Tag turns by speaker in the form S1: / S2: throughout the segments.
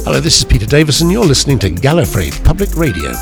S1: Hello, this is Peter Davison. You're listening to Gallifrey Public Radio.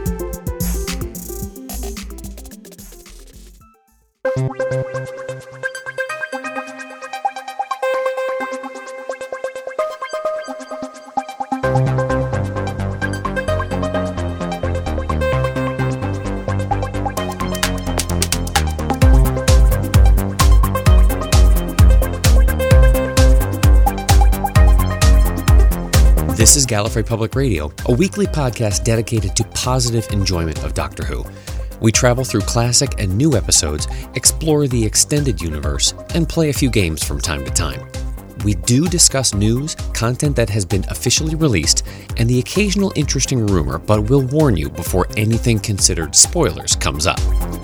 S2: This is Gallifrey Public Radio, a weekly podcast dedicated to positive enjoyment of Doctor Who. We travel through classic and new episodes, explore the extended universe, and play a few games from time to time. We do discuss news, content that has been officially released, and the occasional interesting rumor, but we'll warn you before anything considered spoilers comes up.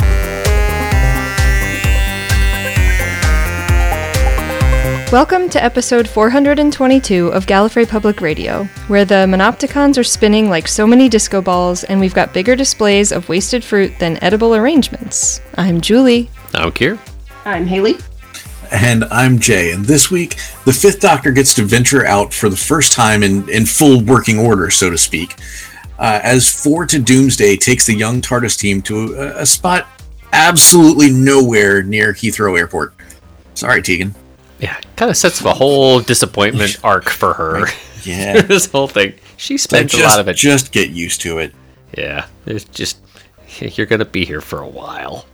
S3: Welcome to episode 422 of Gallifrey Public Radio, where the Monopticons are spinning like so many disco balls, and we've got bigger displays of wasted fruit than edible arrangements. I'm Julie.
S2: I'm Kier.
S4: I'm Haley.
S5: And I'm Jay. And this week, the Fifth Doctor gets to venture out for the first time in full working order, so to speak, as 4 to Doomsday takes the young TARDIS team to a spot absolutely nowhere near Heathrow Airport. Sorry, Tegan.
S2: Yeah, kind of sets up a whole disappointment arc for her.
S5: Yeah.
S2: This whole thing. She spent a lot of it.
S5: Just get used to it.
S2: Yeah, it's just, you're going to be here for a while.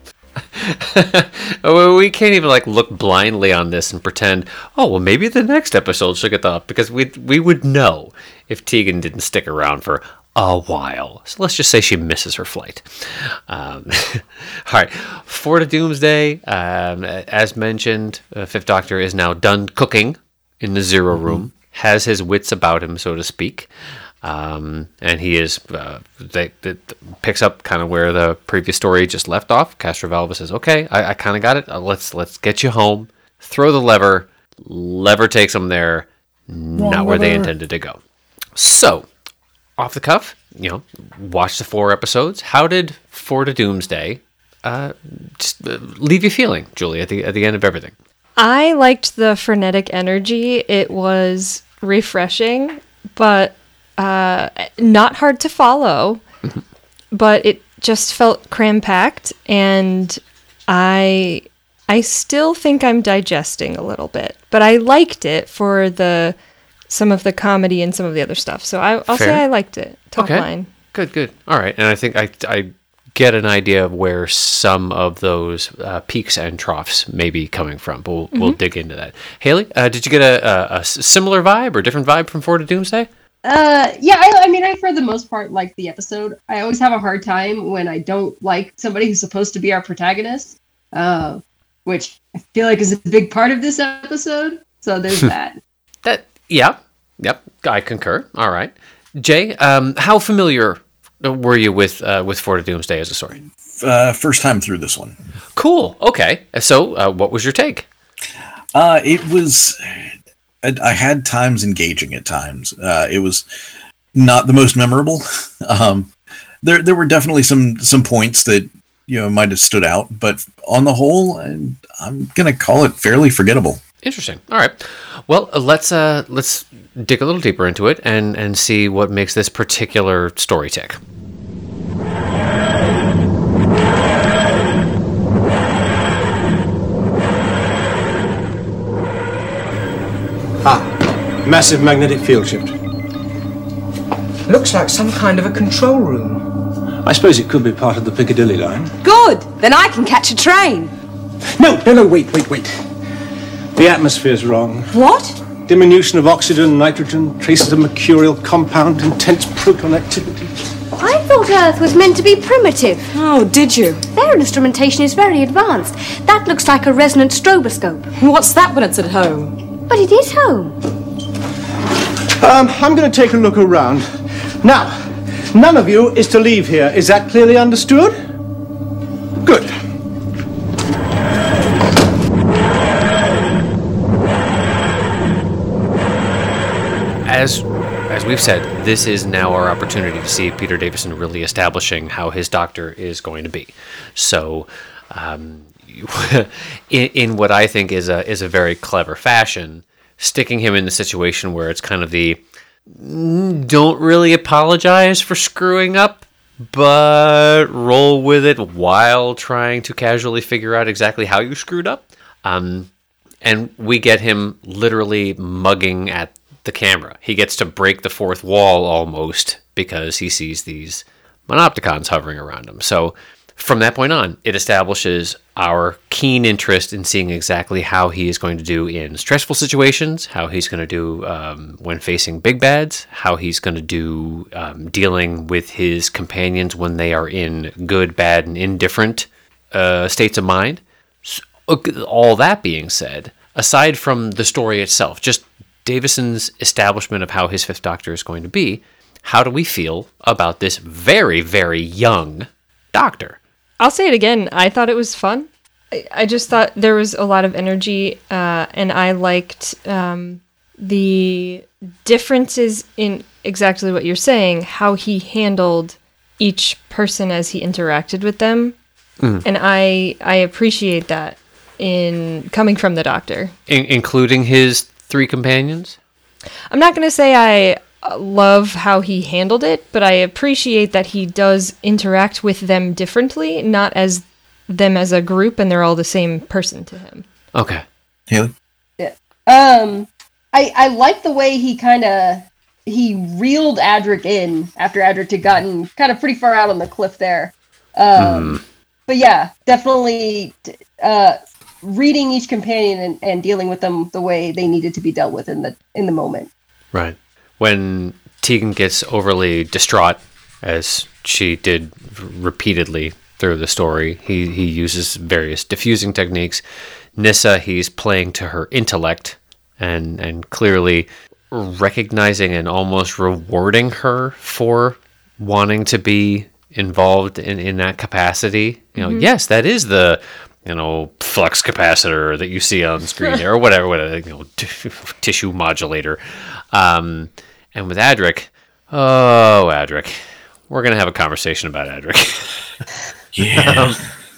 S2: We can't even look blindly on this and pretend, oh, well, maybe the next episode she'll get up, because we would know if Tegan didn't stick around for a while. So let's just say she misses her flight. All right, 4 to Doomsday. As mentioned, Fifth Doctor is now done cooking in the Zero Room, has his wits about him, so to speak. And he is picks up kind of where the previous story just left off. Castrovalva says, okay, I kind of got it. Let's get you home. Throw the lever. Lever takes them there, not where they intended to go. So, off the cuff, watch the 4 episodes. How did 4 to Doomsday just leave you feeling, Julie, at the end of everything?
S3: I liked the frenetic energy. It was refreshing, but not hard to follow. But it just felt cram-packed, and I still think I'm digesting a little bit. But I liked it for some of the comedy and some of the other stuff. So I'll say I liked it. Top line. Good.
S2: All right. And I think I get an idea of where some of those peaks and troughs may be coming from. But we'll dig into that. Haley, did you get a similar vibe or different vibe from 4 to Doomsday?
S4: I for the most part like the episode. I always have a hard time when I don't like somebody who's supposed to be our protagonist, which I feel like is a big part of this episode. So there's that.
S2: Yep, I concur. All right. Jay, how familiar were you with 4 to Doomsday as a story?
S5: First time through this one.
S2: Cool. Okay. So, what was your take?
S5: It was... I had times engaging at times. It was not the most memorable. There were definitely some points that might have stood out, but on the whole, I'm gonna call it fairly forgettable.
S2: Interesting. All right. Well, let's dig a little deeper into it and see what makes this particular story tick.
S6: Massive magnetic field shift.
S7: Looks like some kind of a control room.
S6: I suppose it could be part of the Piccadilly line.
S8: Good! Then I can catch a train.
S6: No, wait. The atmosphere's wrong.
S8: What?
S6: Diminution of oxygen, nitrogen, traces of mercurial compound, intense proton activity.
S9: I thought Earth was meant to be primitive.
S8: Oh, did you?
S9: Their instrumentation is very advanced. That looks like a resonant stroboscope.
S8: What's that when it's at home?
S9: But it is home.
S6: I'm going to take a look around. Now, none of you is to leave here. Is that clearly understood? Good.
S2: As we've said, this is now our opportunity to see Peter Davison really establishing how his Doctor is going to be. So, in what I think is a very clever fashion, sticking him in the situation where it's kind of the don't really apologize for screwing up, but roll with it while trying to casually figure out exactly how you screwed up. And we get him literally mugging at the camera. He gets to break the fourth wall almost because he sees these Monopticons hovering around him. So from that point on, it establishes our keen interest in seeing exactly how he is going to do in stressful situations, how he's going to do when facing big bads, how he's going to do dealing with his companions when they are in good, bad, and indifferent states of mind. So, all that being said, aside from the story itself, just Davison's establishment of how his Fifth Doctor is going to be, how do we feel about this very, very young Doctor?
S3: I'll say it again. I thought it was fun. I just thought there was a lot of energy, and I liked the differences in exactly what you're saying, how he handled each person as he interacted with them. And I appreciate that in coming from the Doctor.
S2: Including his three companions?
S3: I'm not going to say I love how he handled it, but I appreciate that he does interact with them differently, not as them as a group and they're all the same person to him.
S2: Okay.
S5: Haley?
S4: Yeah. I like the way he reeled Adric in after Adric had gotten kind of pretty far out on the cliff there. But yeah, definitely reading each companion and dealing with them the way they needed to be dealt with in the moment.
S2: Right. When Tegan gets overly distraught, as she did repeatedly through the story, he uses various diffusing techniques. Nyssa, he's playing to her intellect and clearly recognizing and almost rewarding her for wanting to be involved in that capacity. You know, yes, that is the flux capacitor that you see on screen there, or whatever, tissue modulator. And with Adric, we're going to have a conversation about Adric.
S5: Yeah.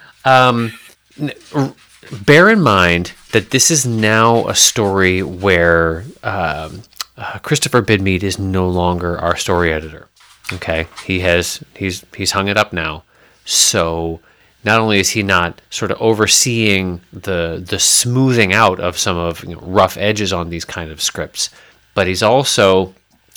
S2: Bear in mind that this is now a story where Christopher Bidmead is no longer our story editor. Okay, he's hung it up now. So not only is he not sort of overseeing the smoothing out of some of rough edges on these kind of scripts, but he was also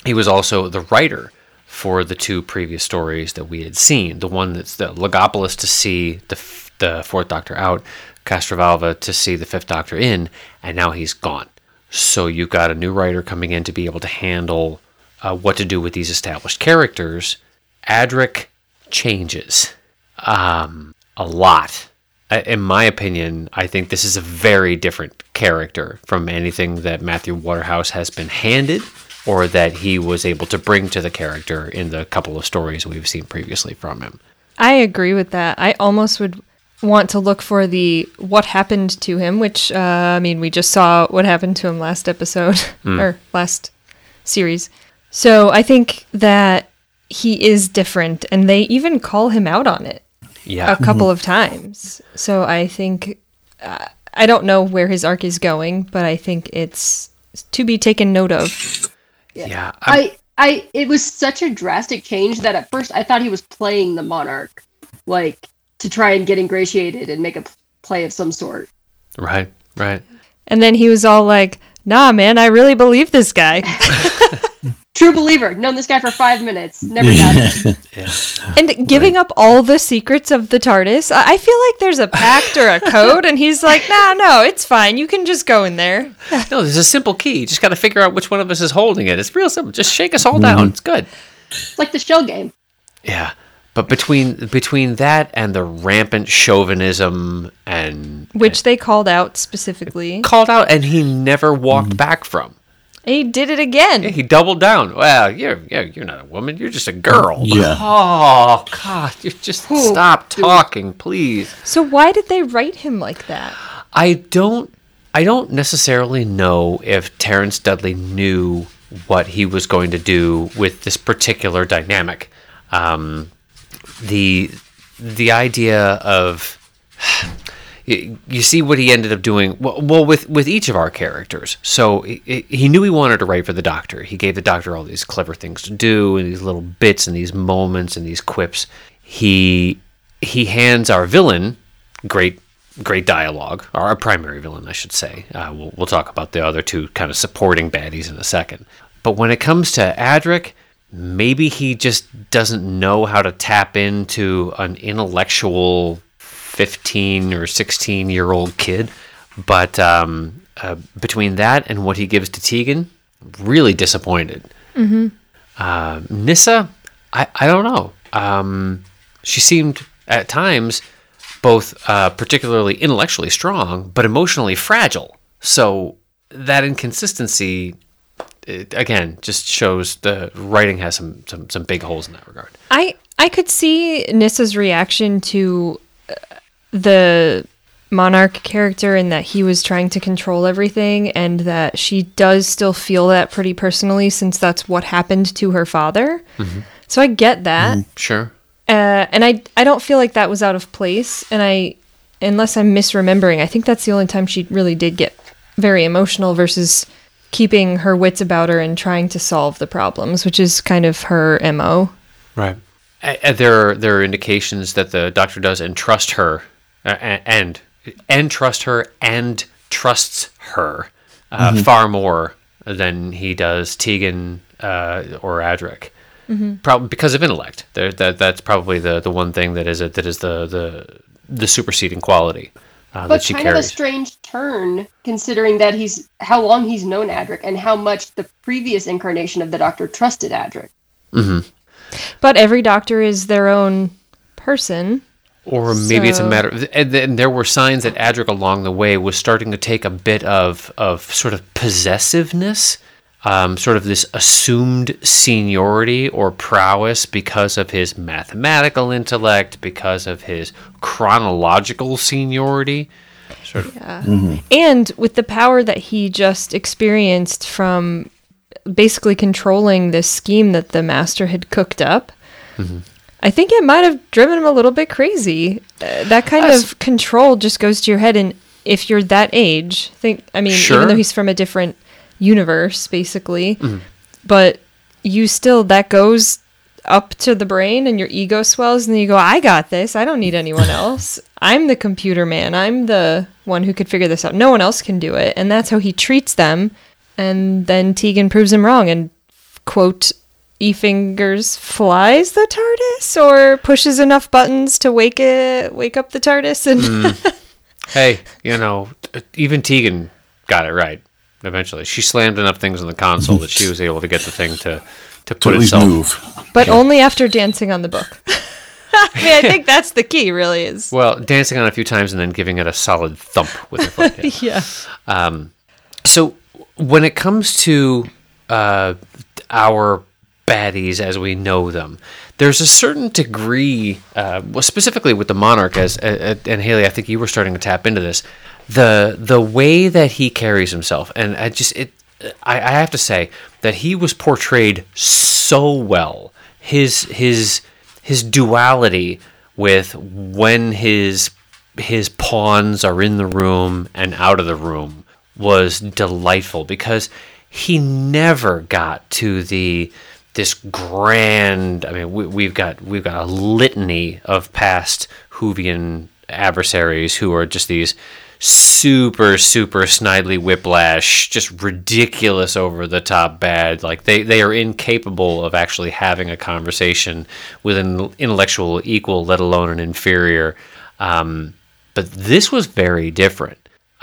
S2: the writer for the two previous stories that we had seen. The one that's the Logopolis to see the Fourth Doctor out, Castrovalva to see the Fifth Doctor in, and now he's gone. So you've got a new writer coming in to be able to handle what to do with these established characters. Adric changes a lot. In my opinion, I think this is a very different character from anything that Matthew Waterhouse has been handed or that he was able to bring to the character in the couple of stories we've seen previously from him.
S3: I agree with that. I almost would want to look for the what happened to him, which, we just saw what happened to him last episode, or last series. So I think that he is different, and they even call him out on it a couple of times. So I think, I don't know where his arc is going, but I think it's to be taken note of.
S2: Yeah.
S4: It was such a drastic change that at first I thought he was playing the Monarch, like, to try and get ingratiated and make a play of some sort.
S2: Right.
S3: And then he was all like, nah, man, I really believe this guy.
S4: True believer. Known this guy for 5 minutes. Never doubted.
S2: Yeah.
S3: And giving up all the secrets of the TARDIS. I feel like there's a pact or a code, and he's like, no, it's fine. You can just go in there.
S2: No, there's a simple key. You just got to figure out which one of us is holding it. It's real simple. Just shake us all down. It's good.
S4: It's like the shell game.
S2: Yeah. But between that and the rampant chauvinism
S3: which they called out specifically.
S2: And he never walked back from.
S3: He did it again.
S2: Yeah, he doubled down. Well, you're not a woman. You're just a girl.
S5: Yeah.
S2: Oh God, you just stop talking, please.
S3: So why did they write him like that?
S2: I don't necessarily know if Terrence Dudley knew what he was going to do with this particular dynamic. The idea of you see what he ended up doing. Well, with each of our characters. So he knew he wanted to write for the Doctor. He gave the Doctor all these clever things to do, and these little bits, and these moments, and these quips. He hands our villain great dialogue, or our primary villain, I should say. We'll talk about the other two kind of supporting baddies in a second. But when it comes to Adric, maybe he just doesn't know how to tap into an intellectual 15 or 16-year-old kid. But between that and what he gives to Tegan, really disappointed. Nyssa, I don't know. She seemed at times both particularly intellectually strong, but emotionally fragile. So that inconsistency, again, just shows the writing has some big holes in that regard.
S3: I could see Nissa's reaction to the Monarch character in that he was trying to control everything, and that she does still feel that pretty personally since that's what happened to her father. So I get that.
S2: Sure.
S3: And I don't feel like that was out of place. And unless I'm misremembering, I think that's the only time she really did get very emotional versus keeping her wits about her and trying to solve the problems, which is kind of her MO.
S2: Right. There are indications that the Doctor does entrust her and trust her and trusts her far more than he does Tegan or Adric. Probably because of intellect. That's probably the one thing that is the superseding quality that she carries. But kind of a
S4: strange turn, considering that how long he's known Adric and how much the previous incarnation of the Doctor trusted Adric.
S3: But every Doctor is their own person.
S2: Or maybe it's a matter of, and there were signs that Adric along the way was starting to take a bit of sort of possessiveness, sort of this assumed seniority or prowess because of his mathematical intellect, because of his chronological seniority. Sort of.
S3: Yeah. And with the power that he just experienced from basically controlling this scheme that the Master had cooked up, I think it might have driven him a little bit crazy. That kind of control just goes to your head, and if you're that age, even though he's from a different universe, basically, but you still, that goes up to the brain, and your ego swells, and then you go, I got this. I don't need anyone else. I'm the computer man. I'm the one who could figure this out. No one else can do it, and that's how he treats them. And then Tegan proves him wrong, and quote, E-Fingers flies the TARDIS or pushes enough buttons to wake up the TARDIS. And
S2: hey, even Tegan got it right eventually. She slammed enough things on the console that she was able to get the thing to put itself
S5: move.
S3: But only after dancing on the book. I think that's the key, really, is.
S2: Well, dancing on it a few times and then giving it a solid thump with her foot.
S3: Yeah.
S2: So when it comes to our baddies as we know them, there's a certain degree, specifically with the Monarch, and Haley, I think you were starting to tap into this, the way that he carries himself, and I have to say that he was portrayed so well. His duality with when his pawns are in the room and out of the room was delightful, because he never got to this grand. I mean, we've got a litany of past Whovian adversaries who are just these super snidely whiplash, just ridiculous, over the top bad. Like they are incapable of actually having a conversation with an intellectual equal, let alone an inferior. But this was very different.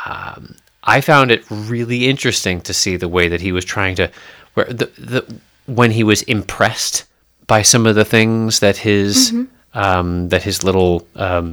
S2: I found it really interesting to see the way that he was trying to, when he was impressed by some of the things that his little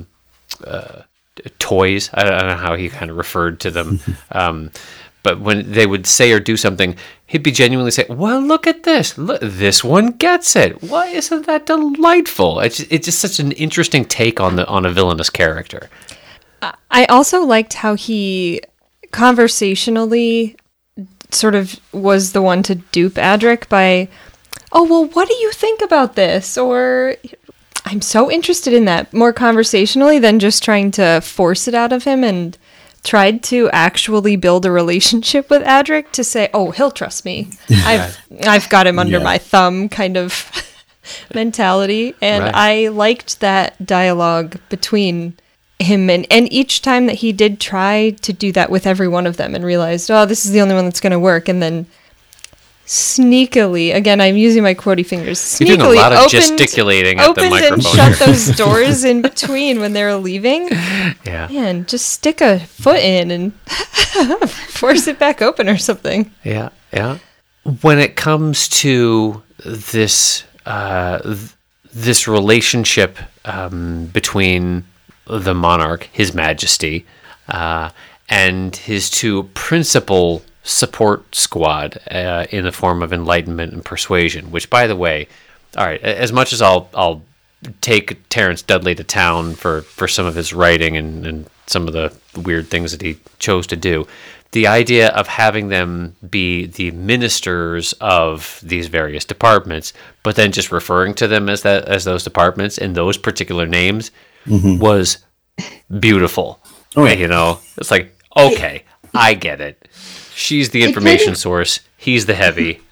S2: toys, I don't know how he kind of referred to them, but when they would say or do something, he'd be genuinely say, well, look at this. Look, this one gets it. Why isn't that delightful? It's just such an interesting take on a villainous character.
S3: I also liked how he conversationally sort of was the one to dupe Adric by, oh, well, what do you think about this? Or I'm so interested in that more conversationally than just trying to force it out of him, and tried to actually build a relationship with Adric to say, oh, he'll trust me. I've got him under my thumb kind of mentality. And I liked that dialogue between him and each time that he did try to do that with every one of them and realized, oh, this is the only one that's going to work. And then sneakily, again, I'm using my quotey fingers, sneakily
S2: You're doing a lot of gesticulating at the microphone
S3: and shut those doors in between when they were leaving.
S2: Yeah.
S3: Man, just stick a foot in and force it back open or something.
S2: Yeah, yeah. When it comes to this this relationship between the monarch, His Majesty, and his two principal support squad in the form of enlightenment and persuasion, which, by the way, all right, as much as I'll take Terrence Dudley to town for some of his writing and some of the weird things that he chose to do, the idea of having them be the ministers of these various departments, but then just referring to them as those departments and those particular names was beautiful.
S5: Oh, yeah.
S2: You know, it's like, okay, I get it. She's the information source. He's the heavy.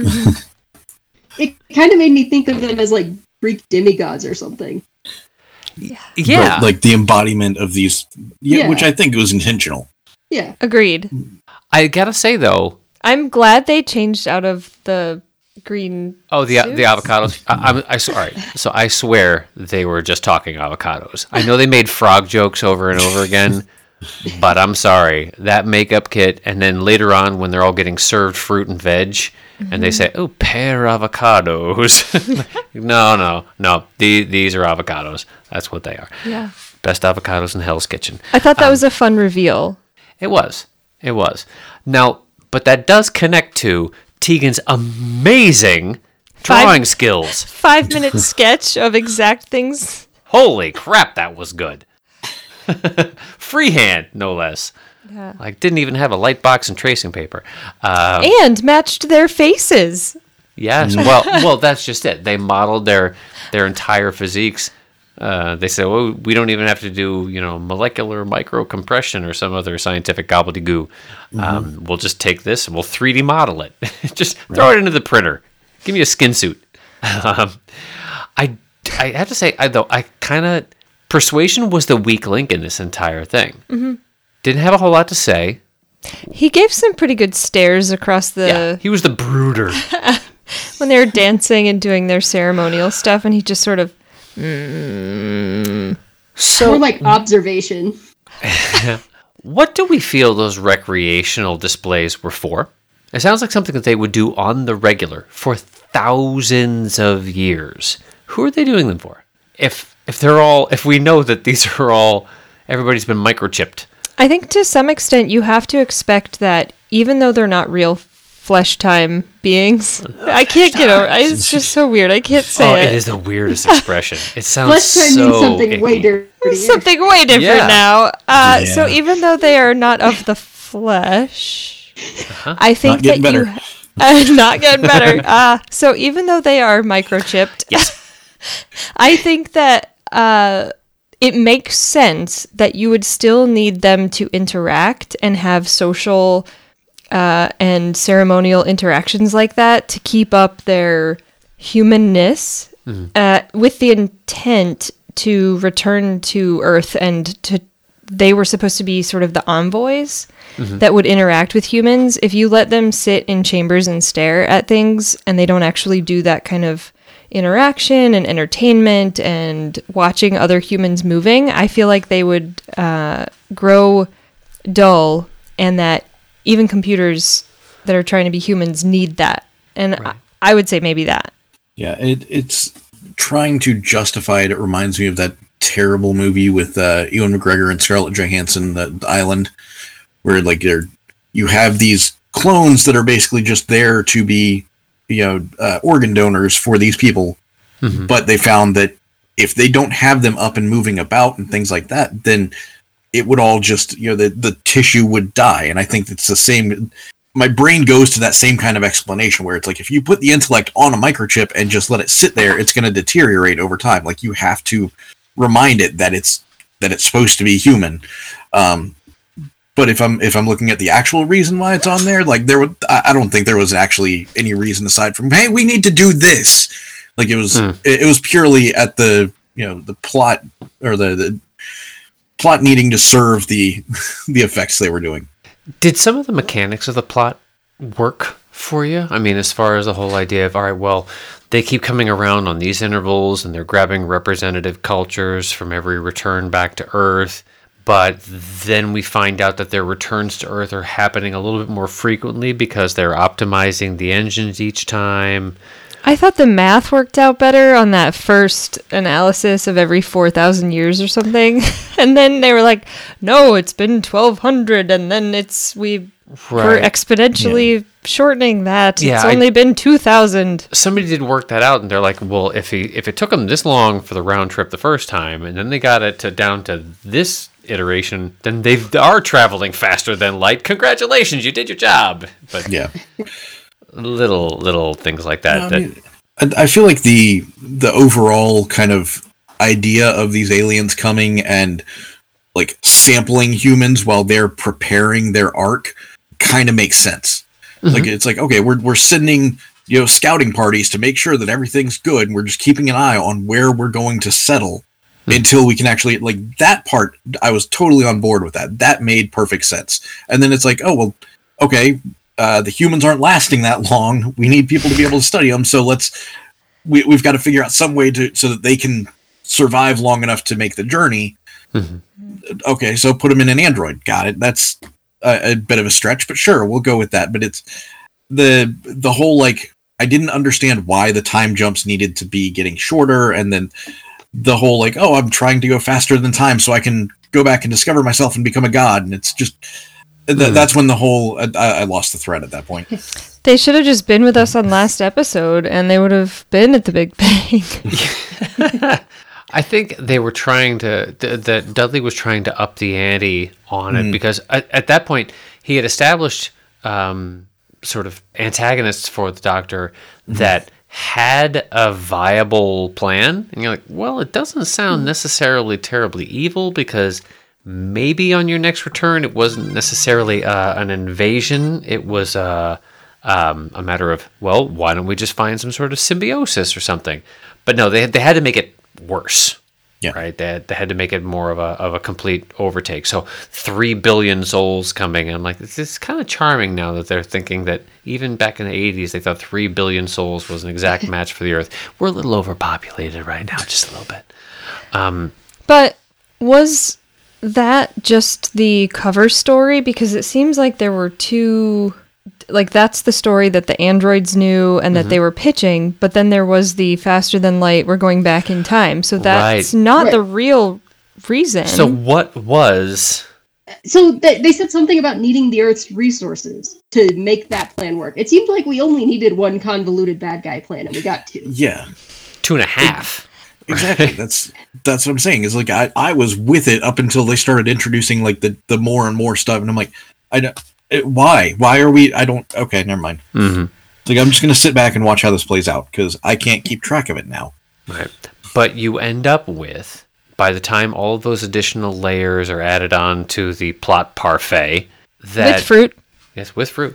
S4: It kind of made me think of them as like Greek demigods or something.
S2: Yeah.
S5: But, like the embodiment of these, which I think was intentional.
S4: Yeah.
S3: Agreed.
S2: I gotta say, though,
S3: I'm glad they changed out of the green
S2: the avocados. All right. So I swear they were just talking avocados. I know they made frog jokes over and over again. But I'm sorry, that makeup kit, and then later on when they're all getting served fruit and veg, and they say, oh, pear avocados. No. These are avocados. That's what they are.
S3: Yeah.
S2: Best avocados in Hell's Kitchen.
S3: I thought that was a fun reveal.
S2: It was. Now, but that does connect to Tegan's amazing drawing skills.
S3: 5-minute sketch of exact things.
S2: Holy crap, that was good. Freehand, no less.
S3: Yeah.
S2: Like, didn't even have a light box and tracing paper.
S3: And matched their faces.
S2: Yes. Well, that's just it. They modeled their entire physiques. They said, well, we don't even have to do, molecular microcompression or some other scientific gobbledygoo. We'll just take this and we'll 3D model it. Just throw it into the printer. Give me a skin suit. I have to say, persuasion was the weak link in this entire thing. Didn't have a whole lot to say.
S3: He gave some pretty good stares across the...
S2: Yeah, he was the brooder.
S3: When they were dancing and doing their ceremonial stuff, and he just sort of...
S2: So,
S4: more like observation.
S2: What do we feel those recreational displays were for? It sounds like something that they would do on the regular for thousands of years. Who are they doing them for? If we know that these are all, everybody's been microchipped.
S3: I think to some extent you have to expect that even though they're not real flesh time beings, I can't get over it. It's just so weird. I can't say it.
S2: It is the weirdest expression. It sounds
S4: flesh time
S2: so
S4: means something
S2: icky.
S4: way dirtier.
S3: Something way different now. So even though they are not of the flesh, I think
S5: Not getting
S3: that
S5: better.
S3: not getting better. So even though they are microchipped,
S2: Yes.
S3: I think that it makes sense that you would still need them to interact and have social and ceremonial interactions like that to keep up their humanness with the intent to return to Earth, and they were supposed to be sort of the envoys that would interact with humans. If you let them sit in chambers and stare at things and they don't actually do that kind of interaction and entertainment and watching other humans moving, I feel like they would grow dull, and that even computers that are trying to be humans need that. And I would say maybe that.
S5: Yeah, it's trying to justify it. It reminds me of that terrible movie with Ewan McGregor and Scarlett Johansson, The Island, where like you have these clones that are basically just there to be organ donors for these people, but they found that if they don't have them up and moving about and things like that, then it would all just the tissue would die. And I think it's the same. my brain goes to that same kind of explanation where it's like, if you put the intellect on a microchip and just let it sit there, it's going to deteriorate over time. Like, you have to remind it that it's supposed to be human. But if I'm looking at the actual reason why it's on there, like, I don't think there was actually any reason aside from, hey, we need to do this. Like, it was purely at the plot, or the plot needing to serve the effects they were doing.
S2: Did some of the mechanics of the plot work for you? I mean, as far as the whole idea of, all right, well, they keep coming around on these intervals and they're grabbing representative cultures from every return back to Earth, but then we find out that their returns to Earth are happening a little bit more frequently because they're optimizing the engines each time.
S3: I thought the math worked out better on that first analysis of every 4,000 years or something. And then they were like, no, it's been 1,200. And then we're exponentially shortening that.
S2: Yeah,
S3: it's only been 2,000.
S2: Somebody did work that out, and they're like, well, if it took them this long for the round trip the first time, and then they got it down to this iteration, then they are traveling faster than light. Congratulations, you did your job. But
S5: yeah.
S2: Little things like that.
S5: I feel like the overall kind of idea of these aliens coming and like sampling humans while they're preparing their arc kind of makes sense. Mm-hmm. Like, it's like, okay, we're sending scouting parties to make sure that everything's good, and we're just keeping an eye on where we're going to settle until we can actually, like, that part. I was totally on board with that. That made perfect sense. And then it's like, oh well, okay. The humans aren't lasting that long. We need people to be able to study them. So we've got to figure out some way so that they can survive long enough to make the journey. Mm-hmm. Okay, so put them in an android. Got it. That's a bit of a stretch, but sure, we'll go with that. But it's the whole, like, I didn't understand why the time jumps needed to be getting shorter, and then the whole, like, oh, I'm trying to go faster than time so I can go back and discover myself and become a god, and it's just. That's when the whole I lost the thread at that point.
S3: They should have just been with us on last episode, and they would have been at the Big Bang.
S2: I think they were trying that Dudley was trying to up the ante on it, because at that point he had established sort of antagonists for the Doctor that had a viable plan, and you're like, well, it doesn't sound necessarily terribly evil, because maybe on your next return, it wasn't necessarily an invasion. It was a matter of, well, why don't we just find some sort of symbiosis or something? But no, they had to make it worse. Yeah. Right. They had to make it more of a complete overtake. So 3 billion souls coming. And I'm like, it's kind of charming now that they're thinking that even back in the 80s, they thought 3 billion souls was an exact match for the Earth. We're a little overpopulated right now, just a little bit.
S3: But was that just the cover story? Because it seems like there were two, like, that's the story that the androids knew and that they were pitching, but then there was the faster than light, we're going back in time. So that's not the real reason.
S2: So what was...
S4: So they said something about needing the Earth's resources to make that plan work. It seemed like we only needed one convoluted bad guy plan, and we got 2.
S5: Yeah.
S2: 2.5.
S5: Exactly. That's what I'm saying. Is like I was with it up until they started introducing, like, the more and more stuff, and I'm like, why are we? I don't. Okay, never mind. Mm-hmm. Like, I'm just gonna sit back and watch how this plays out, because I can't keep track of it now.
S2: Right. But you end up with, by the time all of those additional layers are added on to the plot parfait,
S3: with fruit.
S2: Yes, with fruit.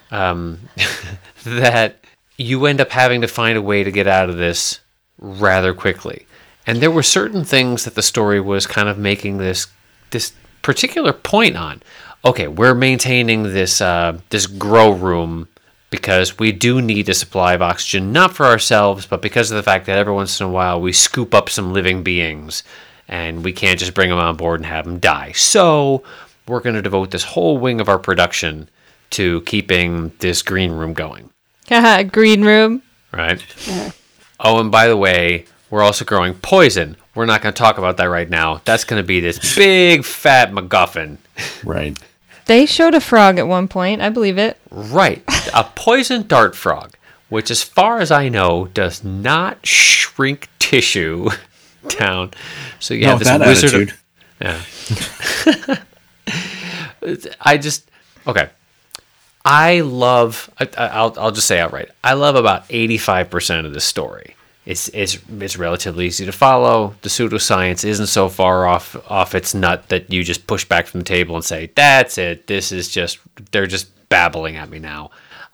S2: That you end up having to find a way to get out of this rather quickly. And there were certain things that the story was kind of making this particular point on. Okay, we're maintaining this grow room because we do need a supply of oxygen, not for ourselves, but because of the fact that every once in a while we scoop up some living beings and we can't just bring them on board and have them die. So we're going to devote this whole wing of our production to keeping this green room going.
S3: Green room.
S2: Right? Yeah. Oh, and by the way, we're also growing poison. We're not going to talk about that right now. That's going to be this big, fat MacGuffin.
S5: Right.
S3: They showed a frog at one point. I believe it.
S2: Right. A poison dart frog, which, as far as I know, does not shrink tissue down. So you have this wizard. Yeah. Okay. I'll just say outright, I love about 85% of this story. It's relatively easy to follow. The pseudoscience isn't so far off its nut that you just push back from the table and say, that's it. This is just, they're just babbling at me now.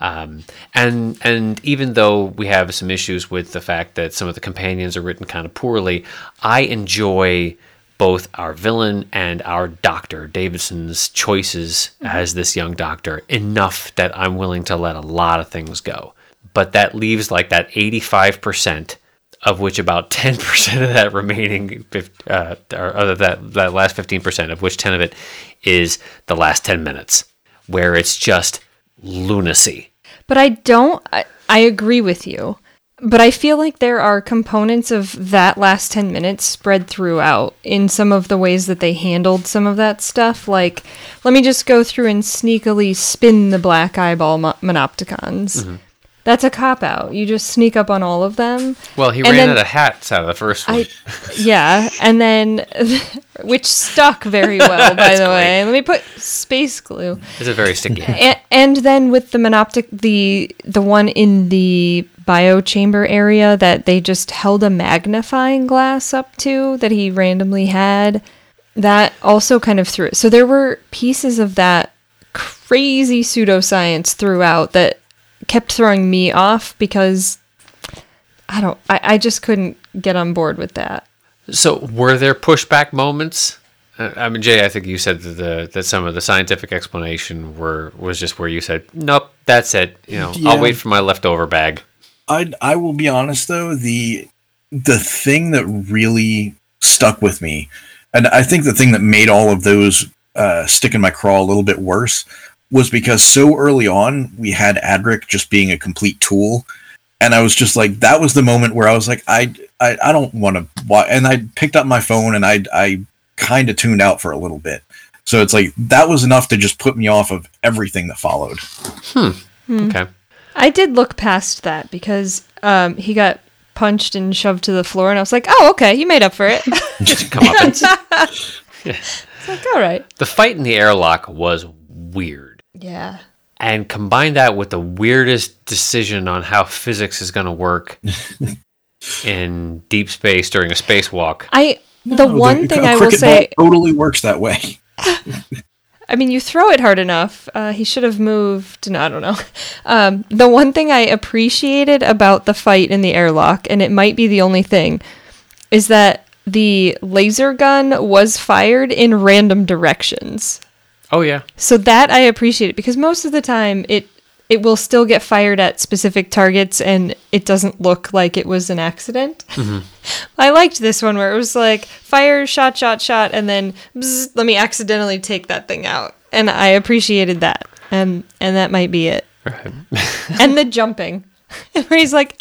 S2: And even though we have some issues with the fact that some of the companions are written kind of poorly, I enjoy both our villain and our doctor, Davidson's choices as this young doctor, enough that I'm willing to let a lot of things go. But that leaves like that 85%, of which about 10% of that remaining, or that last 15%, of which 10 of it is the last 10 minutes, where it's just lunacy.
S3: But I agree with you. But I feel like there are components of that last 10 minutes spread throughout in some of the ways that they handled some of that stuff. Like, let me just go through and sneakily spin the black eyeball monopticons. Mm-hmm. That's a cop-out. You just sneak up on all of them.
S2: Well, he ran out of hats out of the first one.
S3: Yeah, and then, which stuck very well, by the way. Let me put space glue.
S2: It's a very sticky.
S3: And then with the the one in the biochamber area that they just held a magnifying glass up to that he randomly had, that also kind of threw it. So there were pieces of that crazy pseudoscience throughout that kept throwing me off because I just couldn't get on board with that.
S2: So were there pushback moments? I mean, Jay, I think you said that some of the scientific explanation was just where you said, nope, that's it. I'll wait for my leftover bag.
S5: I will be honest though, the thing that really stuck with me, and I think the thing that made all of those stick in my craw a little bit worse, was because so early on we had Adric just being a complete tool, and I was just like, that was the moment where I was like, I don't want to watch, and I picked up my phone and I kind of tuned out for a little bit. So it's like that was enough to just put me off of everything that followed.
S2: Okay.
S3: I did look past that because he got punched and shoved to the floor, and I was like, oh, okay, you made up for it.
S2: Come up.
S3: It's like, all right.
S2: The fight in the airlock was weird.
S3: Yeah.
S2: And combine that with the weirdest decision on how physics is going to work in deep space during a spacewalk.
S3: One thing I will say
S5: totally works that way.
S3: I mean, you throw it hard enough. He should have moved. No, I don't know. The one thing I appreciated about the fight in the airlock, and it might be the only thing, is that the laser gun was fired in random directions.
S2: Oh, yeah.
S3: So that I appreciate, because most of the time it will still get fired at specific targets and it doesn't look like it was an accident. Mm-hmm. I liked this one where it was like fire, shot, and then bzz, let me accidentally take that thing out. And I appreciated that. And that might be it.
S2: Right.
S3: And the jumping. Where he's like,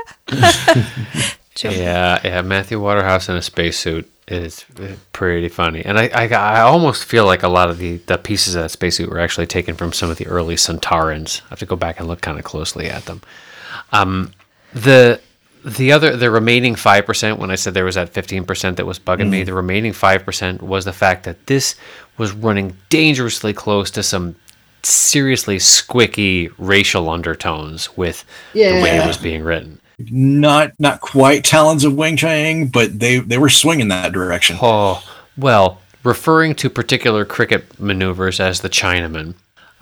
S3: ah.
S2: Yeah, Matthew Waterhouse in a spacesuit is pretty funny. And I almost feel like a lot of the pieces of that spacesuit were actually taken from some of the early Centaurans. I have to go back and look kind of closely at them. The remaining 5%, when I said there was that 15% that was bugging me, the remaining 5% was the fact that this was running dangerously close to some seriously squicky racial undertones with the way it was being written.
S5: Not quite Talons of Wing Chang, but they were swinging that direction.
S2: Oh, well, referring to particular cricket maneuvers as the Chinaman,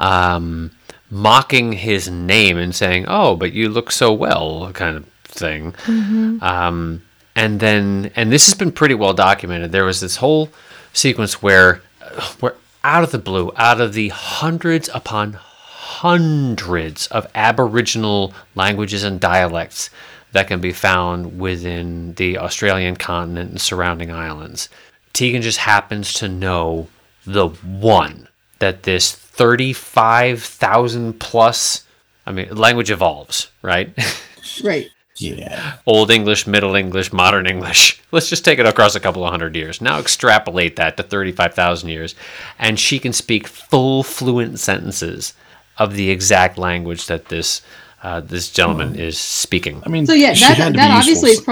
S2: mocking his name and saying, oh, but you look so well, kind of thing. Mm-hmm. And this has been pretty well documented. There was this whole sequence where out of the blue, out of the hundreds upon hundreds of Aboriginal languages and dialects that can be found within the Australian continent and surrounding islands, Tegan just happens to know the one that this 35,000 plus, language evolves, right?
S4: Right.
S5: Yeah.
S2: Old English, Middle English, Modern English. Let's just take it across a couple of hundred years. Now extrapolate that to 35,000 years, and she can speak full fluent sentences of the exact language that this gentleman is speaking.
S4: So yeah, that obviously is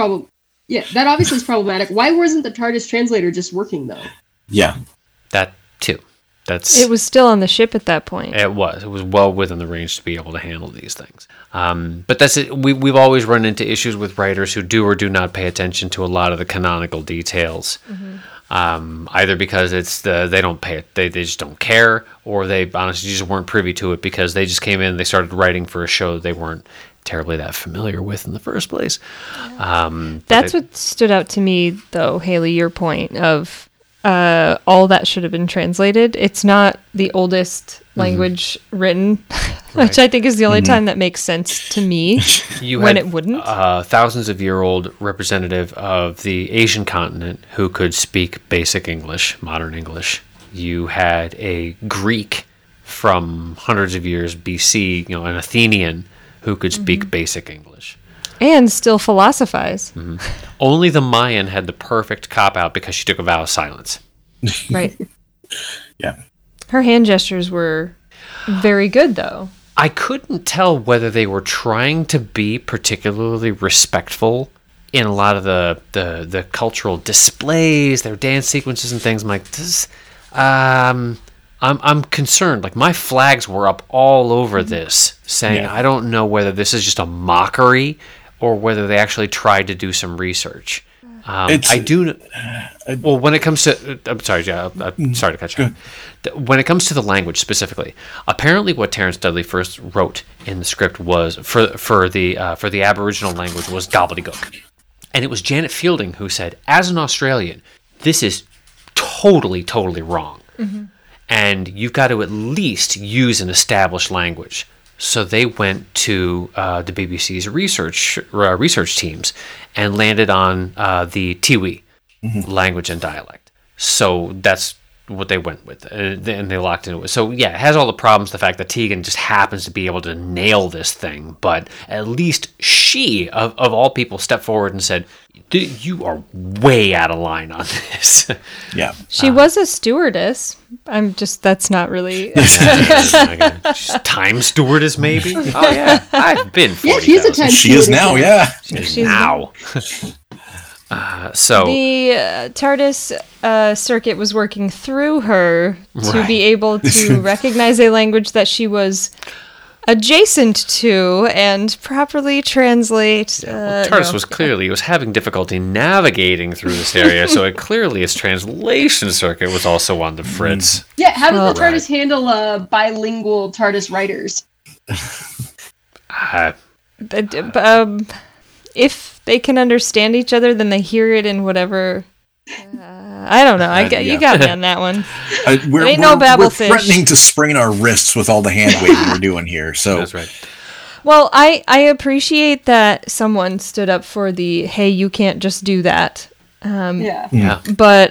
S4: problematic. Why wasn't the TARDIS translator just working though?
S5: Yeah,
S2: that too.
S3: It was still on the ship at that point.
S2: It was well within the range to be able to handle these things. But that's it. We've always run into issues with writers who do or do not pay attention to a lot of the canonical details. Either because they don't pay it, they just don't care, or they honestly just weren't privy to it because they just came in and they started writing for a show they weren't terribly that familiar with in the first place.
S3: That's what stood out to me, though, Haley, your point of all that should have been translated. It's not the oldest language written, which I think is the only time that makes sense to me it wouldn't.
S2: Thousands of year old representative of the Asian continent who could speak basic English, modern English. You had a Greek from hundreds of years BC, an Athenian who could speak basic English.
S3: And still philosophize.
S2: Only the Mayan had the perfect cop-out because she took a vow of silence.
S3: Right.
S5: Yeah.
S3: Her hand gestures were very good, though.
S2: I couldn't tell whether they were trying to be particularly respectful in a lot of the cultural displays, their dance sequences and things. I'm like, this... I'm concerned. Like, my flags were up all over this, saying I don't know whether this is just a mockery or whether they actually tried to do some research. I do. Well, when it comes to, I'm sorry, I'm sorry to cut you off. When it comes to the language specifically, apparently what Terence Dudley first wrote in the script was for the Aboriginal language was gobbledygook, and it was Janet Fielding who said, as an Australian, this is totally wrong. And you've got to at least use an established language. So they went to the BBC's research teams and landed on the Tiwi language and dialect. So that's what they went with, and they locked into it. So yeah, it has all the problems. The fact that Tegan just happens to be able to nail this thing, but at least she, of all people, stepped forward and said, "You are way out of line on this."
S5: Yeah,
S3: she was a stewardess. That's not really.
S2: She's time stewardess, maybe. Oh yeah, I've been 40,000.
S4: Yeah, she's a time
S5: she is now. Yeah,
S2: she's now. So
S3: the TARDIS circuit was working through her to be able to recognize a language that she was adjacent to and properly translate.
S2: TARDIS was having difficulty navigating through this area, so its translation circuit was also on the fritz.
S4: Yeah, how did the TARDIS handle bilingual TARDIS writers?
S3: If they can understand each other, then they hear it in whatever. I don't know. You got me on that one. Ain't no babblefish.
S5: We're threatening to sprain our wrists with all the hand waving we're doing here. So
S2: that's right.
S3: Well, I appreciate that someone stood up for the hey, you can't just do that.
S2: Yeah.
S3: But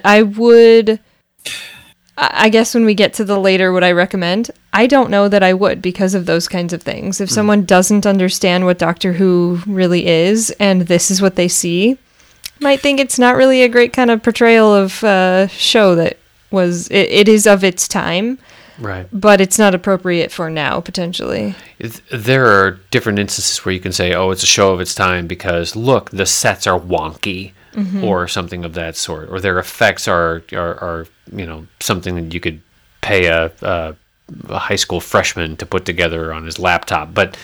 S3: I guess when we get to the later, would I recommend? I don't know that I would because of those kinds of things. If someone doesn't understand what Doctor Who really is, and this is what they see, might think it's not really a great kind of portrayal of a show that was. It is of its time,
S2: right? But
S3: it's not appropriate for now, potentially.
S2: There are different instances where you can say, "Oh, it's a show of its time," because look, the sets are wonky. Or something of that sort, or their effects are something that you could pay a high school freshman to put together on his laptop. But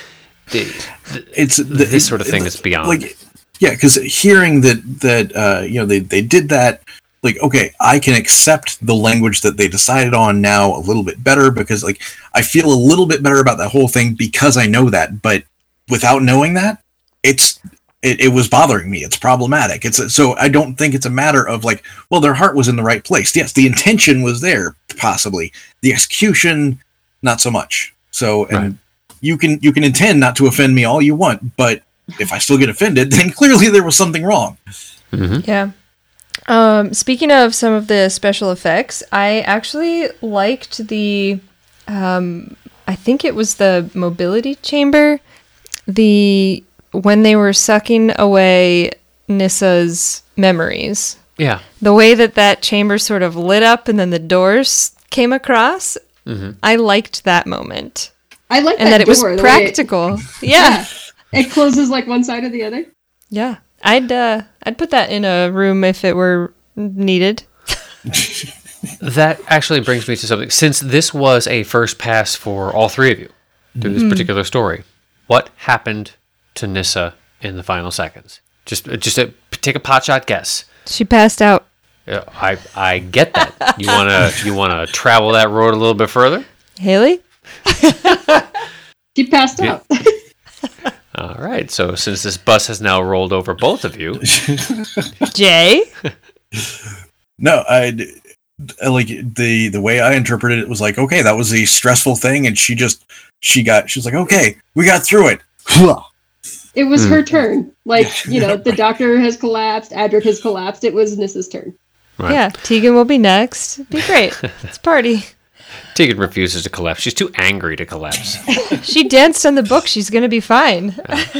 S2: this sort of thing is beyond.
S5: Like, yeah, because hearing that they did that, like, okay, I can accept the language that they decided on now a little bit better because, like, I feel a little bit better about that whole thing because I know that. But without knowing that, it was bothering me. It's problematic. So I don't think it's a matter of like, well, their heart was in the right place. Yes, the intention was there, possibly. The execution, not so much. So, and you can intend not to offend me all you want, but if I still get offended, then clearly there was something wrong.
S3: Yeah. Speaking of some of the special effects, I actually liked the, I think it was the mobility chamber, when they were sucking away Nissa's memories.
S2: Yeah.
S3: The way that chamber sort of lit up and then the doors came across, I liked that moment.
S4: I like that,
S3: and that it was
S4: door,
S3: practical.
S4: Yeah. It closes like one side or the other.
S3: Yeah. I'd put that in a room if it were needed.
S2: That actually brings me to something. Since this was a first pass for all three of you through this particular story, what happened to Nyssa in the final seconds? Just take a potshot guess.
S3: She passed out.
S2: I get that. You wanna travel that road a little bit further?
S3: Haley?
S4: She passed out.
S2: All right. So since this bus has now rolled over both of you,
S3: Jay?
S5: No, I like the way I interpreted it was like, okay, that was a stressful thing, and she was like, okay, we got through it.
S4: It was her turn. Like, the doctor has collapsed, Adric has collapsed. It was Nyssa's turn.
S2: right.
S3: Yeah, Tegan will be next. Be great. Let's party.
S2: Tegan refuses to collapse. She's too angry to collapse.
S3: She danced in the book. She's going to be fine.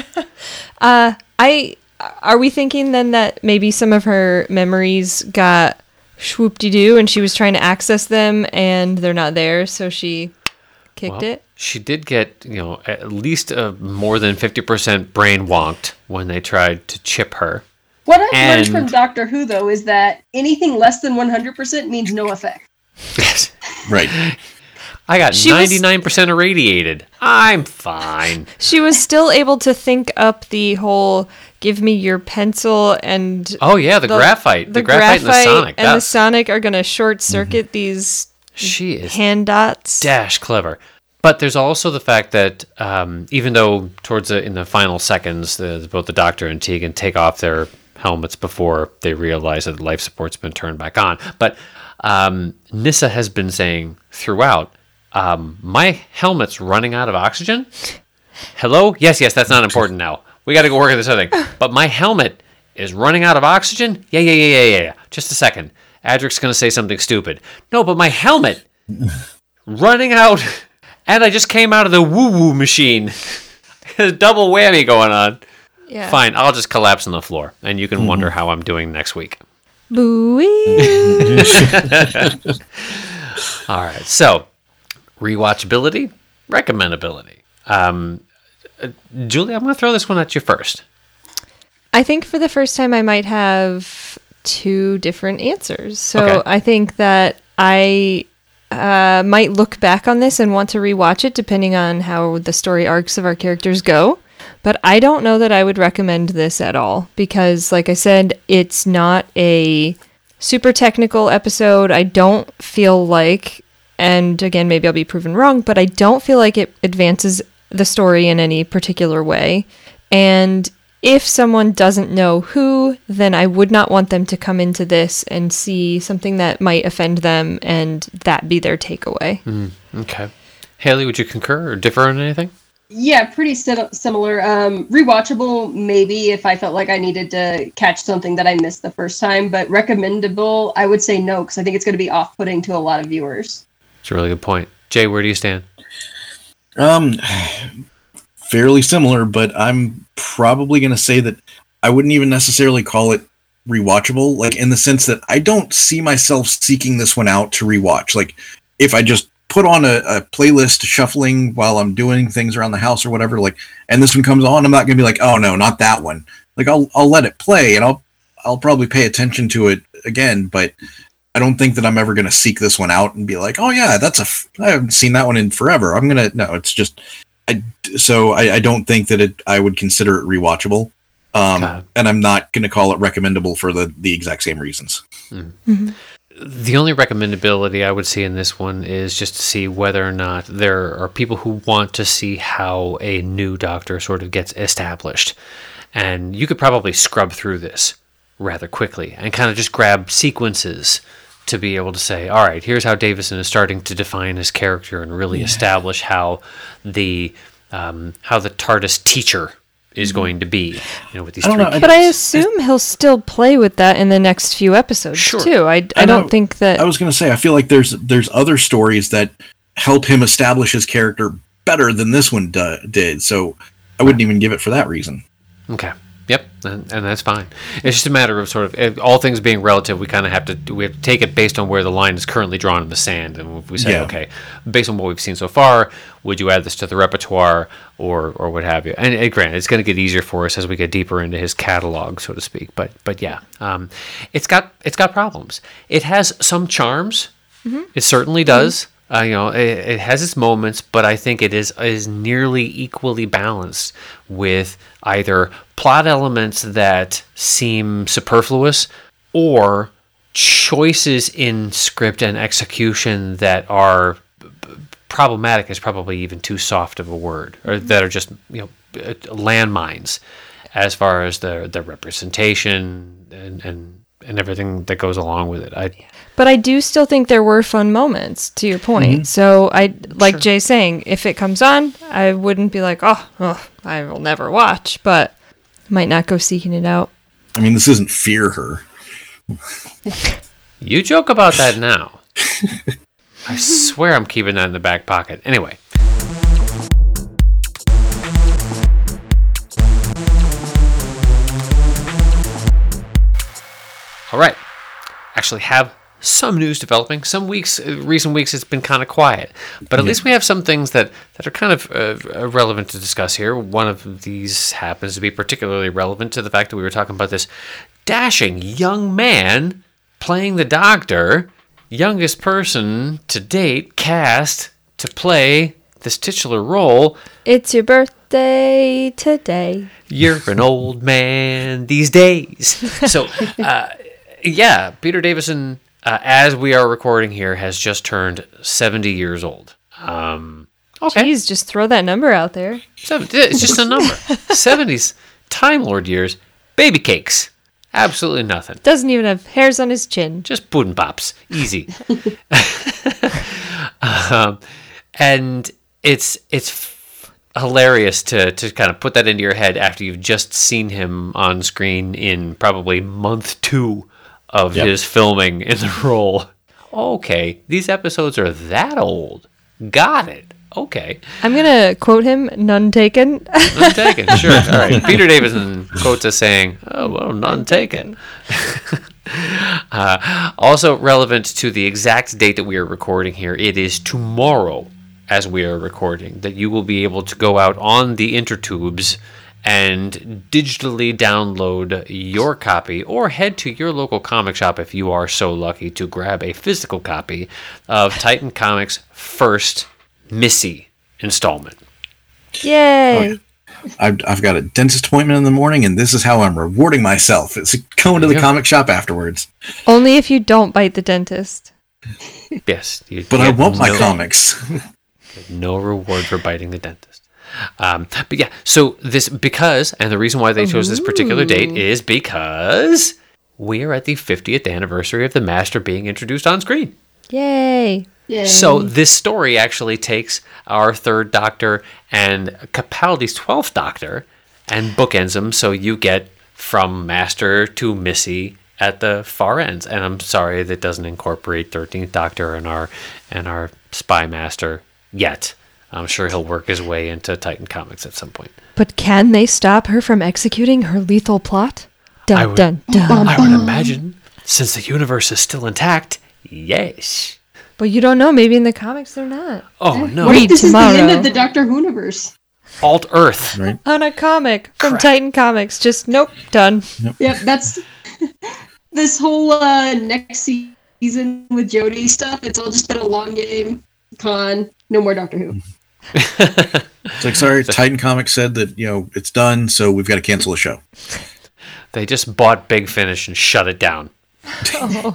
S3: Are we thinking then that maybe some of her memories got swoop-de-doo and she was trying to access them and they're not there, so she kicked it?
S2: She did get, at least more than 50% brain wonked when they tried to chip her.
S4: What I've learned from Doctor Who, though, is that anything less than 100% means no effect.
S2: Yes.
S5: Right.
S2: I got 99% irradiated. I'm fine.
S3: She was still able to think up the whole give me your pencil and...
S2: Oh, yeah, the graphite. The graphite and the sonic.
S3: And the sonic are going to short circuit these
S2: she is
S3: hand dots.
S2: Dash clever. But there's also the fact that even though in the final seconds, both the Doctor and Tegan take off their helmets before they realize that the life support's been turned back on. But Nyssa has been saying throughout, my helmet's running out of oxygen. Hello? Yes, that's not important now. We got to go work on this other thing. But my helmet is running out of oxygen? Yeah. Just a second. Adric's going to say something stupid. No, but my helmet running out... And I just came out of the woo-woo machine. There's a double whammy going on.
S3: Yeah.
S2: Fine, I'll just collapse on the floor. And you can wonder how I'm doing next week.
S3: Booey.
S2: All right, so rewatchability, recommendability. Julie, I'm going to throw this one at you first.
S3: I think for the first time I might have two different answers. So
S2: Okay.
S3: I think that I... might look back on this and want to rewatch it depending on how the story arcs of our characters go. But I don't know that I would recommend this at all because, like I said, it's not a super technical episode. I don't feel like, and again, maybe I'll be proven wrong, but I don't feel like it advances the story in any particular way. And if someone doesn't know who, then I would not want them to come into this and see something that might offend them and that be their takeaway.
S2: Okay. Haley, would you concur or differ on anything?
S4: Yeah, pretty similar. Rewatchable, maybe, if I felt like I needed to catch something that I missed the first time. But recommendable, I would say no, because I think it's going to be off-putting to a lot of viewers.
S2: It's a really good point. Jay, where do you stand?
S5: Fairly similar, but I'm probably going to say that I wouldn't even necessarily call it rewatchable, like in the sense that I don't see myself seeking this one out to rewatch. Like if I just put on a playlist shuffling while I'm doing things around the house or whatever, like, and this one comes on, I'm not going to be like, oh no, not that one. Like I'll let it play and I'll probably pay attention to it again, but I don't think that I'm ever going to seek this one out and be like, oh yeah, I haven't seen that one in forever. No, it's just, I don't think that I would consider it rewatchable. And I'm not going to call it recommendable for the exact same reasons.
S3: Mm-hmm.
S2: The only recommendability I would see in this one is just to see whether or not there are people who want to see how a new Doctor sort of gets established. And you could probably scrub through this rather quickly and kind of just grab sequences to be able to say, all right, here's how Davison is starting to define his character and really establish how the TARDIS teacher is going to be, with these three kids.
S3: But I assume he'll still play with that in the next few episodes too. I don't think that...
S5: I was going to say, I feel like there's other stories that help him establish his character better than this one did, so I wouldn't even give it for that reason.
S2: Okay. Yep, and that's fine. It's just a matter of sort of all things being relative. We kind of have to take it based on where the line is currently drawn in the sand, and if we say, okay, based on what we've seen so far, would you add this to the repertoire or what have you? And granted, it's going to get easier for us as we get deeper into his catalog, so to speak. But yeah, it's got problems. It has some charms It certainly does. It has its moments, but I think it is nearly equally balanced with either plot elements that seem superfluous or choices in script and execution that are problematic is probably even too soft of a word, or that are just landmines as far as the representation and everything that goes along with it.
S3: But I do still think there were fun moments, to your point. So like Jay saying, if it comes on, I wouldn't be like, oh, I will never watch, but might not go seeking it out.
S5: I mean, this isn't Fear Her.
S2: You joke about that now. I swear I'm keeping that in the back pocket. Anyway. All right. Actually have some news developing. Recent weeks it's been kind of quiet. But at least we have some things that are kind of relevant to discuss here. One of these happens to be particularly relevant to the fact that we were talking about this dashing young man playing the Doctor, youngest person to date cast to play this titular role.
S3: It's your birthday today.
S2: You're an old man these days. So, Peter Davison, as we are recording here, has just turned 70 years old. Okay.
S3: Jeez, just throw that number out there.
S2: It's just a number. 70s, Time Lord years, baby cakes. Absolutely nothing.
S3: Doesn't even have hairs on his chin.
S2: Just pudding pops. Easy. And it's hilarious to kind of put that into your head after you've just seen him on screen in probably month 2 of his filming in the role. Okay, these episodes are that old. Got it. Okay.
S3: I'm going to quote him, none taken.
S2: None taken, sure. All right. Peter Davison quotes us saying, oh, well, none taken. Also relevant to the exact date that we are recording here, it is tomorrow as we are recording that you will be able to go out on the intertubes and digitally download your copy or head to your local comic shop if you are so lucky to grab a physical copy of Titan Comics' first Missy installment.
S3: Yay!
S5: Oh, yeah. I've got a dentist appointment in the morning, and this is how I'm rewarding myself. It's going to the comic shop afterwards.
S3: Only if you don't bite the dentist.
S2: Yes.
S5: But I want my comics.
S2: No reward for biting the dentist. But yeah, so and the reason why they chose this particular date is because we are at the 50th anniversary of the Master being introduced on screen.
S3: Yay!
S4: Yay.
S2: So this story actually takes our third Doctor and Capaldi's 12th Doctor and bookends them, so you get from Master to Missy at the far ends. And I'm sorry that doesn't incorporate 13th Doctor and our Spy Master yet. I'm sure he'll work his way into Titan Comics at some point.
S3: But can they stop her from executing her lethal plot?
S2: I would imagine, since the universe is still intact, yes.
S3: But you don't know. Maybe in the comics they're not.
S2: Oh, no.
S4: What if this is the end of the Doctor Who universe?
S2: Alt Earth.
S5: Right.
S3: On a comic from Titan Comics. Just, nope, done.
S4: Yep, that's... this whole next season with Jodie stuff, it's all just been a long game. Con. No more Doctor Who.
S5: It's like, sorry, Titan Comics said that, it's done, so we've got to cancel the show.
S2: They just bought Big Finish and shut it down.
S3: Oh.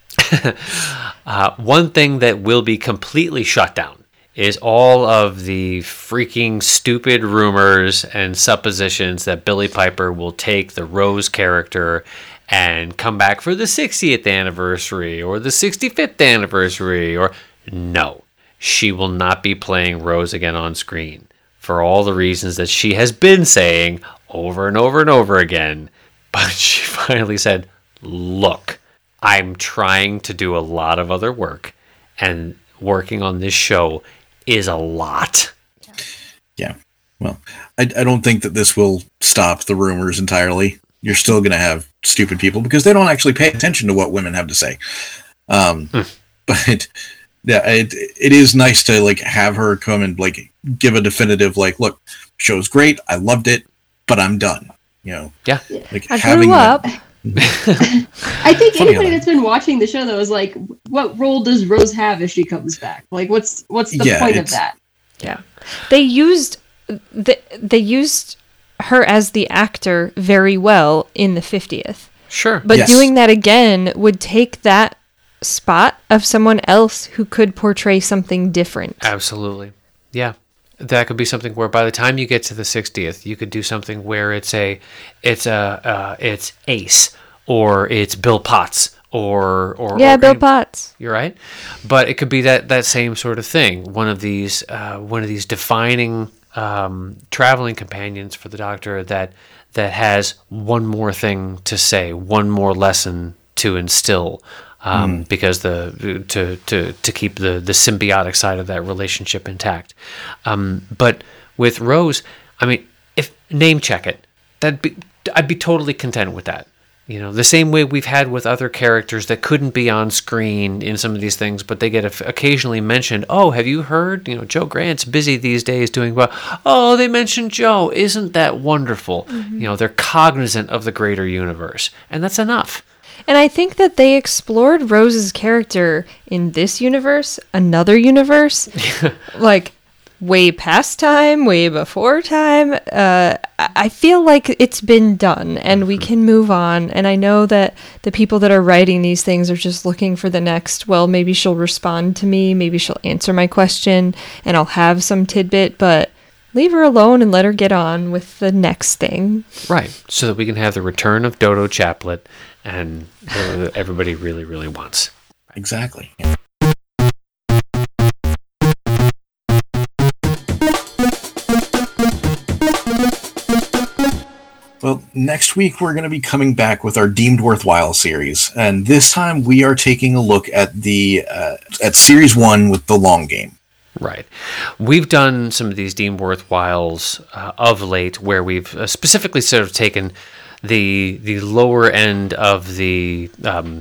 S2: One thing that will be completely shut down is all of the freaking stupid rumors and suppositions that Billie Piper will take the Rose character and come back for the 60th anniversary or the 65th anniversary. No, she will not be playing Rose again on screen for all the reasons that she has been saying over and over and over again. But she finally said, look, I'm trying to do a lot of other work, and working on this show is a lot.
S5: Yeah. Well, I don't think that this will stop the rumors entirely. You're still going to have stupid people because they don't actually pay attention to what women have to say. But yeah, it is nice to have her come and give a definitive
S3: look,
S5: show's great. I loved it, but I'm done.
S2: Yeah.
S3: I grew up.
S4: I think anybody that's been watching the show though is like, what role does Rose have if she comes back? Like, what's the point of that?
S3: Yeah, they used her as the actor very well in the 50th.
S2: Sure.
S3: But doing that again would take that spot of someone else who could portray something different.
S2: Absolutely. Yeah. That could be something where by the time you get to the 60th, you could do something where it's Ace, or it's Bill Potts, or
S3: Bill Potts.
S2: You're right, but it could be that same sort of thing. One of these defining traveling companions for the Doctor that has one more thing to say, one more lesson to instill. Because to keep the symbiotic side of that relationship intact. But with Rose, I mean, if name check it, I'd be totally content with that. You know, the same way we've had with other characters that couldn't be on screen in some of these things, but they get occasionally mentioned. Oh, have you heard? You know, Joe Grant's busy these days doing well. Oh, they mentioned Joe. Isn't that wonderful? Mm-hmm. You know, they're cognizant of the greater universe, and that's enough.
S3: And I think that they explored Rose's character in this universe, another universe, like way past time, way before time. I feel like it's been done and we can move on. And I know that the people that are writing these things are just looking for the next, well, maybe she'll respond to me, maybe she'll answer my question and I'll have some tidbit, but leave her alone and let her get on with the next thing.
S2: Right, so that we can have the return of Dodo Chaplet and everybody really, really wants.
S5: Exactly. Well, next week we're going to be coming back with our Deemed Worthwhile series, and this time we are taking a look at at Series 1 with The Long Game.
S2: Right. We've done some of these Deemed Worthwhiles of late where we've specifically sort of taken the lower end of the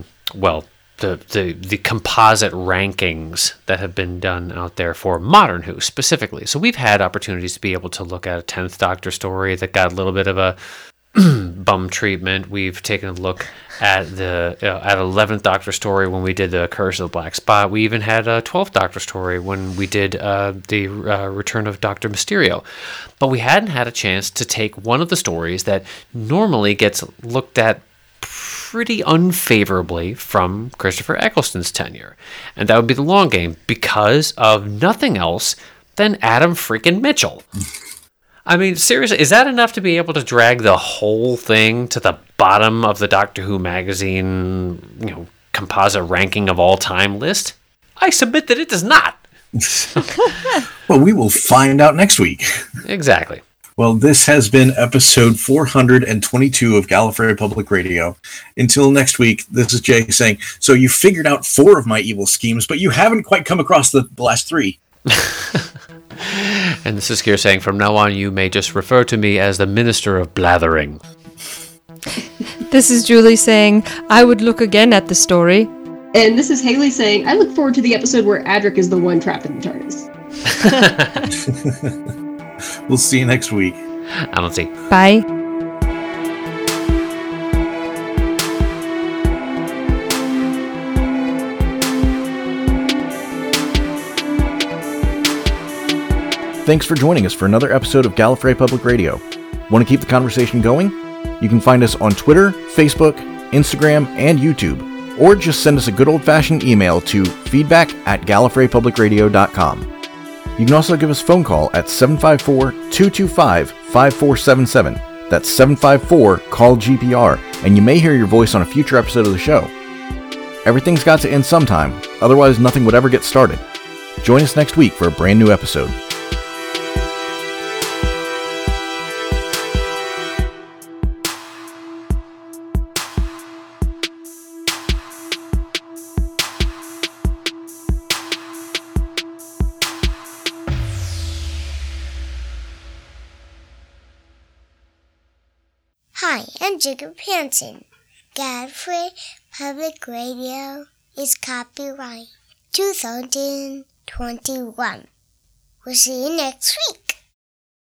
S2: composite rankings that have been done out there for Modern Who specifically. So we've had opportunities to be able to look at a 10th Doctor story that got a little bit of a bum treatment. We've taken a look at the at 11th Doctor story when we did the Curse of the Black Spot. We even had a 12th Doctor story when we did the Return of Dr. Mysterio. But we hadn't had a chance to take one of the stories that normally gets looked at pretty unfavorably from Christopher Eccleston's tenure. And that would be The Long Game because of nothing else than Adam freaking Mitchell. I mean, seriously, is that enough to be able to drag the whole thing to the bottom of the Doctor Who magazine, composite ranking of all time list? I submit that it does not.
S5: Well, we will find out next week.
S2: Exactly.
S5: Well, this has been episode 422 of Gallifrey Public Radio. Until next week, this is Jay saying, so you figured out 4 of my evil schemes, but you haven't quite come across the last 3.
S2: And this is Keir saying, from now on, you may just refer to me as the Minister of Blathering.
S3: This is Julie saying, I would look again at the story.
S4: And this is Haley saying, I look forward to the episode where Adric is the one trapped in the TARDIS.
S5: We'll see you next week.
S2: I don't see.
S3: Bye.
S10: Thanks for joining us for another episode of Gallifrey Public Radio. Want to keep the conversation going? You can find us on Twitter, Facebook, Instagram, and YouTube, or just send us a good old-fashioned email to feedback@gallifreypublicradio.com. You can also give us a phone call at 754-225-5477. That's 754-CALL-GPR, and you may hear your voice on a future episode of the show. Everything's got to end sometime, otherwise nothing would ever get started. Join us next week for a brand new episode.
S11: Hi, I'm Jacob Hansen. Gallifrey Public Radio is copyright 2021. We'll see you next week.